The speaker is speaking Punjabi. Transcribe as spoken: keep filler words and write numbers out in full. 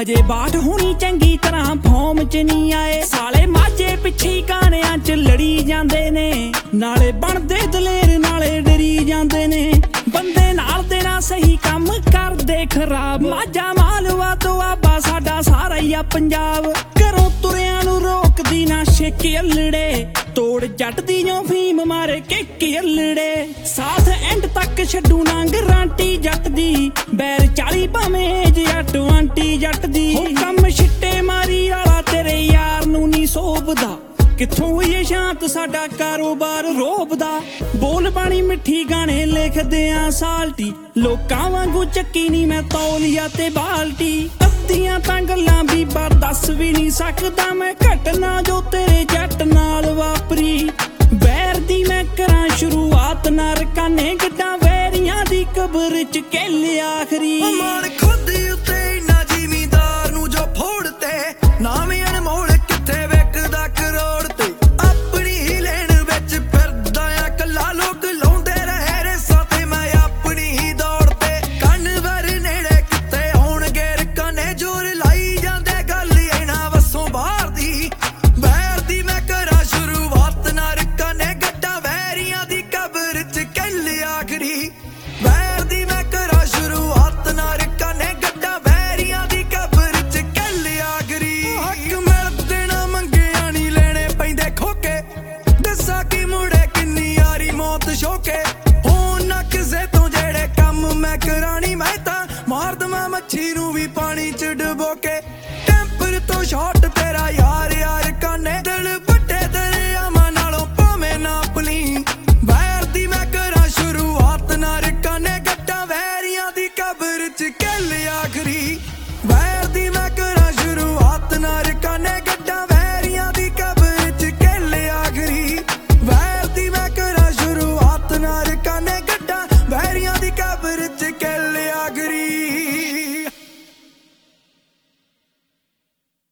ਹਜੇ ਬਾਟ ਹੋਣੀ ਚੰਗੀ ਤਰ੍ਹਾਂ ਫੋਮ ਚ ਨਹੀਂ ਆਏ। ਸਾਲੇ ਮਾਝੇ ਪਿੱਛੇ ਗਾਣਿਆਂ ਚ ਲੜੀ ਜਾਂਦੇ ਨੇ, ਨਾਲੇ ਬਣਦੇ ਦਲੇਰ ਨਾਲੇ ਡਰੀ ਜਾਂਦੇ ਨੇ। ਬੰਦੇ ਨਾਲ ਦੇਣਾ ਸਹੀ ਕੰਮ ਕਰਦੇ ਖਰਾਬ। ਮਾਝਾ ਮਾਲਵਾ ਦੁਆਬਾ ਸਾਡਾ ਸਾਰਾ ਹੀ ਆ ਪੰਜਾਬ। ਘਰੋਂ ਤੁਰਿਆਂ ਨੂੰ ਰੋਕਦੀ ਨਾ ਛਿੱਕ ਅਲੜੇ, ਤੋੜ ਜੱਟ ਦੀ ਜੋ ਫੀਮ ਮਾਰੇ ਕਿੱਕ ਅਲੜੇ। ਸਾਥ ਐਂਡ ਤੱਕ ਛੱਡੂ ਨਾ ਗਰੰਟੀ ਜੱਟ ਦੀ, ਬੈਰ ਚਾਲੀ ਭਾਵੇਂ ਜੱਟ ਆਂਟੀ ਜੱਟ ਦੀ। ਕੰਮ ਛਿੱਟੇ ਮਾਰੀ ਵਾਲਾ ਤੇਰੇ ਯਾਰ ਨੂੰ ਨੀ ਸੋਭਦਾ, ਕਿੱਥੋਂ ਹੋਈਏ ਸ਼ਾਂਤ ਸਾਡਾ ਕਾਰੋਬਾਰ ਰੋਬਦਾ। ਬੋਲ ਬਾਣੀ ਮਿੱਠੀ ਗਾਣੇ ਲਿਖਦੇ ਆ ਸਾਲਟੀ, ਲੋਕਾਂ ਵਾਂਗੂ ਚੱਕੀ ਨੀ ਮੈਂ ਤੌਲੀਆ ਤੇ ਬਾਲਟੀ। ਅੱਧੀਆਂ ਤਾਂ ਗੱਲਾਂ ਵੀ ਪਰ ਦੱਸ ਵੀ ਨਹੀਂ ਸਕਦਾ ਮੈਂ, ਘਟਨਾ ਜੋ ਤੇਰੇ ਜੱਟ ਨਾਲ ਵਾਪਰੀ। ਵੈਰ ਦੀ ਮੈਂ ਕਰਾਂ ਸ਼ੁਰੂਆਤ ਨਾ ਰਕਾਨੇ ਗੱਡਾਂ ਵੈਰੀਆਂ ਦੀ ਕਬਰ ਚ ਕਹਿ ਆਖਰੀ। ਮਾਣ ਖੁਦ ਉੱਤੇ ਇੰਨਾ ਜ਼ਿਮੀਂਦਾਰ ਨੂੰ ਜੋ ਫੋੜ ਤੇ, ਨਾਵੇਂ ਅਨਮੋਲ ਕਿੱਥੇ ਵੇਖਦਾ ਕਰੋੜ ਤੇ। ਆਪਣੀ ਹੀ ਲੈਣ ਵਿੱਚ ਫਿਰਦਾ ਆ ਕੱਲਾ, ਲੋਕ ਲਾਉਂਦੇ ਰਹੇ ਰੇਸਾਂ ਤੇ ਮੈਂ ਆਪਣੀ ਹੀ ਦੌੜ ਤੇ। ਕੰਨ ਵਰ ਨੇੜੇ ਕਿੱਥੇ ਹੋਣਗੇ ਰਕਾਨੇ, ਜ਼ੋਰ ਲਾਈ ਜਾਂਦੇ ਗੱਲ ਇਹਨਾਂ ਵੱਸੋਂ ਬਾਹਰ ਦੀ। ਵੈਰ ਦੀ ਮੈਂ ਕਰਾਂ ਸ਼ੁਰੂਆਤ ਨਾ ਰਕਾਨੇ ਗੱਡਾਂ ਵੈਰੀਆਂ ਦੀ ਕਬਰ ਚ ਕਹਿ ਆਖਰੀ। ਵੈਰ ਦੀ ਮੈਂ ਕਰਾਂ ਸ਼ੁਰੂਆਤ ਨਾ ਰਕਾਨੇ ਗੱਡਾਂ ਵੈਰੀਆਂ ਦੀ ਕਬਰ ਚ ਕਹਿ ਆਖਰੀ। ਹੱਕ ਮਿਲਦੇ ਨਾ ਮੰਗਿਆ ਨੀ ਲੈਣੇ ਪੈਂਦੇ ਖੋਕੇ, ਦੱਸਾਂ ਕਿ ਮੁੜੇ ਕਿੰਨੀ ਯਾਰੀ ਮੌਤ ਸ਼ੋਕੇ। ਹੋਣ ਨਾ ਕਿਸੇ ਤੋਂ ਜਿਹੜੇ ਕੰਮ ਮੈਂ ਕਰਾਣੀ, ਮੈਂ ਤਾਂ ਮਾਰ ਦਵਾਂ ਮੱਛੀ ਨੂੰ ਵੀ ਪਾਣੀ ਚ ਡੁਬੋ ਕੇ।